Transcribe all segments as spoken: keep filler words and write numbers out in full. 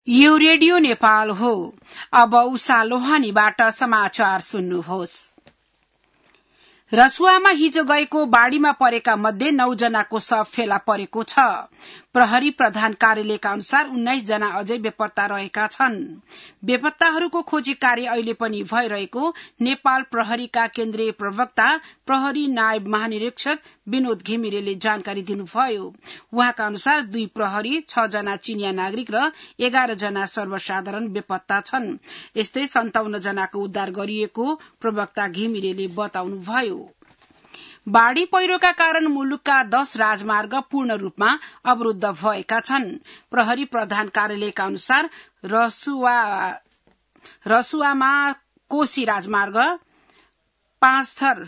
यो रेडियो नेपाल हो। अब उषा लोहानीबाट समाचार सुन्नुहोस्। रसुवामा हिजो गएको बाढ़ीमा परेका मध्ये नौ जनाको शव फेला परेको छ। प्रहरी प्रधान कार्यालयका अनुसार उन्नाइस जना अझै बेपत्ता रहेका छन्। बेपत्ताहरूको खोजी कार्य अहिले पनि भइरहेको नेपाल प्रहरीका केन्द्रीय प्रवक्ता प्रहरी नायब महानिरीक्षक विनोद घिमिरेले जानकारी दिनुभयो। उहाँका अनुसार दुई प्रहरी, छ जना चीनिया नागरिक र एघार जना सर्वसाधारण बेपत्ता छन्। यस्तै सन्ताउन्न जनाको उद्धार गरिएको प्रवक्ता घिमिरेले बताउनुभयो। बाढ़ी पहिरोका कारण मुलुकका दश राजमार्ग पूर्ण रूपमा अवरूद्ध भएका छन्। प्रहरी प्रधान कार्यालयका अनुसार रसुवा रसुवामा कोशी राजमार्ग पाँच थर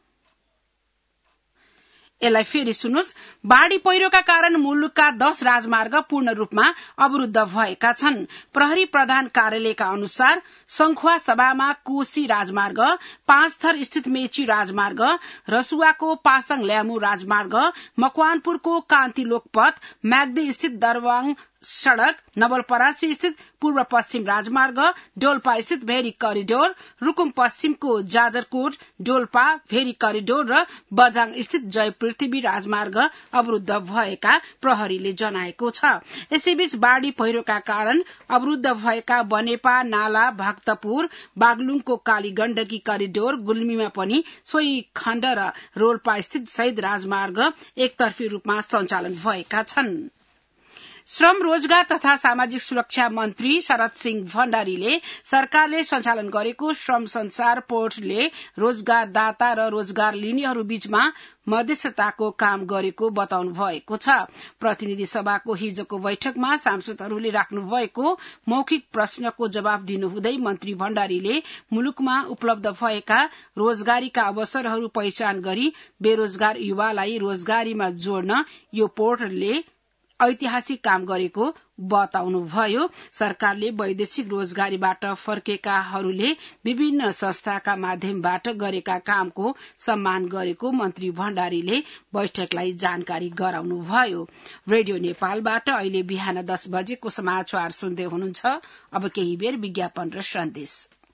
यसलाई फेरि सुन्नुहोस्। बाढ़ी पहिरोका कारण मुलुकका दश राजमार्ग पूर्ण रूपमा अवरूद्ध भएका छन्। प्रहरी प्रधान कार्यालयका अनुसार संखुवा सभामा कोशी राजमार्ग, पाँच थर स्थित मेची राजमार्ग, रसुवाको पासाङ ल्यामु राजमार्ग, मकवानपुरको कान्ति लोकपथ, म्याग्दी स्थित दरबाङ सड़क, नवलपरासी स्थित पूर्व पश्चिम राजमार्ग, डोल्पा स्थित भेरी करिडोर, रुकुम पश्चिमको जाजरकोट डोल्पा भेरी करिडोर र बजाङ स्थित जय पृथ्वी राजमार्ग अवरूद्ध भएका प्रहरीले जनाएको छ। यसैबीच बाढ़ी पहिरोका कारण अवरूद्ध भएका बनेपा, नाला, भक्तपुर, बागलुङको काली गण्डकी करिडोर, गुल्मीमा पनि सोही खण्ड र रोल्पा स्थित शहीद राजमार्ग एकतर्फी रूपमा सञ्चालन भएका छन्। श्रम, रोजगार तथा सामाजिक सुरक्षा मन्त्री शरद सिंह भण्डारीले सरकारले सञ्चालन गरेको श्रम संसार पोर्टलले रोजगारदाता र रोजगार लिनेहरू बीचमा मध्यस्थताको काम गरेको बताउनु भएको छ। प्रतिनिधि सभाको हिजोको बैठकमा सांसदहरूले राख्नु भएको मौखिक प्रश्नको जवाब दिनुहुँदै मन्त्री भण्डारीले मुलुकमा उपलब्ध भएका रोजगारीका अवसरहरू पहिचान गरी बेरोजगार युवालाई रोजगारीमा जोड्न यो पोर्टलले ऐतिहासिक काम गरेको बताउनुभयो। सरकारले वैदेशिक रोजगारीबाट फर्केकाहरूले विभिन्न संस्थाका माध्यमबाट गरेका कामको सम्मान गरेको मन्त्री भण्डारीले बैठकलाई जानकारी गराउनुभयो। रेडियो नेपालबाट अहिले बिहान दस बजेको समाचार सुन्दै हुनुहुन्छ। अब केही बेर विज्ञापन र सन्देश।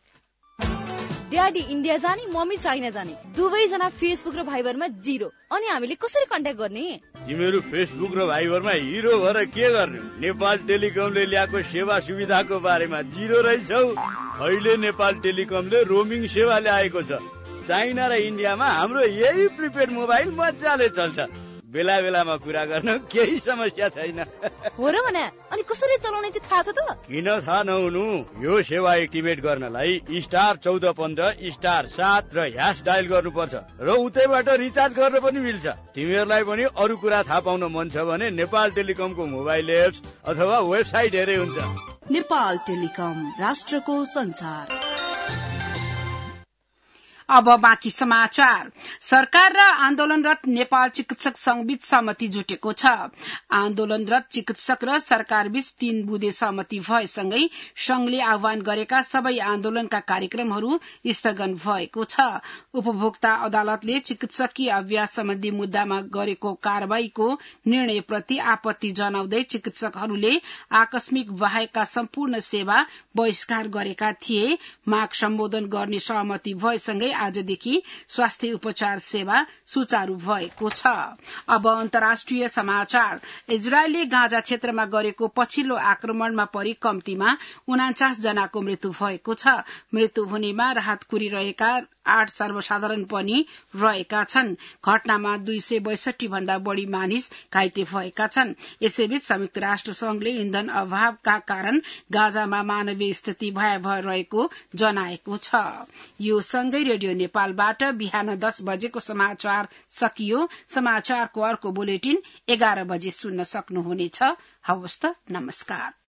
ड्याडी इन्डिया जाने, मम्मी चाइना जाने, दुवैजना फेसबुक र भाइबरमा जिरो। अनि हामीले कसरी कन्ट्याक्ट गर्ने? तिमीहरू फेसबुक र भाइबरमा हिरो भएर के गर्ने? नेपाल टेलिकमले ल्याएको सेवा सुविधाको बारेमा जिरो रहेछौ। अहिले नेपाल टेलिकमले रोमिङ सेवा ल्याएको छ। चाइना र इन्डियामा हाम्रो यही प्रिपेड मोबाइल मजाले चल्छ। बेला बेलामा कुरा गर्न केही समस्या छैन। हो र भने अनि कसरी चलाउने चाहिँ थाहा छ त? किन थाहा नहुनु? यो सेवा एक्टिभेट गर्नलाई स्टार चौध पन्ध्र स्टार सात र ह्यास डायल गर्नुपर्छ र उतैबाट रिचार्ज गर्न पनि मिल्छ। तिमीहरूलाई पनि अरू कुरा थाहा पाउन मन छ भने नेपाल टेलिकमको मोबाइल एप्स अथवा वेबसाइट हेरे हुन्छ। नेपाल टेलिकम, राष्ट्रको संचार। अब बाँकी समाचार। सरकार र आन्दोलनरत नेपाल चिकित्सक संघबीच सहमति जुटेको छ। आन्दोलनरत चिकित्सक र सरकारबीच तीन बुँदे सहमति भएसँगै संघले आह्वान गरेका सबै आन्दोलनका कार्यक्रमहरू स्थगन भएको छ। उपभोक्ता अदालतले चिकित्सकीय अभ्यास सम्बन्धी मुद्दामा गरेको कार्यवाहीको निर्णयप्रति आपत्ति जनाउँदै चिकित्सकहरूले आकस्मिक बाहेकका सम्पूर्ण सेवा बहिष्कार गरेका थिए। माग सम्बोधन गर्ने सहमति भएसँगै आजदेखि स्वास्थ्य उपचार सेवा सुचारू भएको छ। अब अन्तर्राष्ट्रिय समाचार। इजरायलले गाजा क्षेत्रमा गरेको पछिल्लो आक्रमणमा परि कम्तीमा उनाचास जनाको मृत्यु भएको छ। मृत्यु हुनेमा राहत कुरिरहेका आठ सर्वसाधारण पनि रहेका छन्। घटनामा दुई सय बैसठी भन्दा बढ़ी मानिस घाइते भएका छन्। यसैबीच संयुक्त राष्ट्र संघले इन्धन अभावका कारण गाजामा मानवीय स्थिति भयावह रहेको जनाएको छ। यो सँगै रेडियो नेपालबाट बिहान दस बजेको समाचार सकियो। समाचारको अर्को बुलेटिन एघार बजे सुन्न सक्नुहुनेछ। हवस् त, नमस्कार।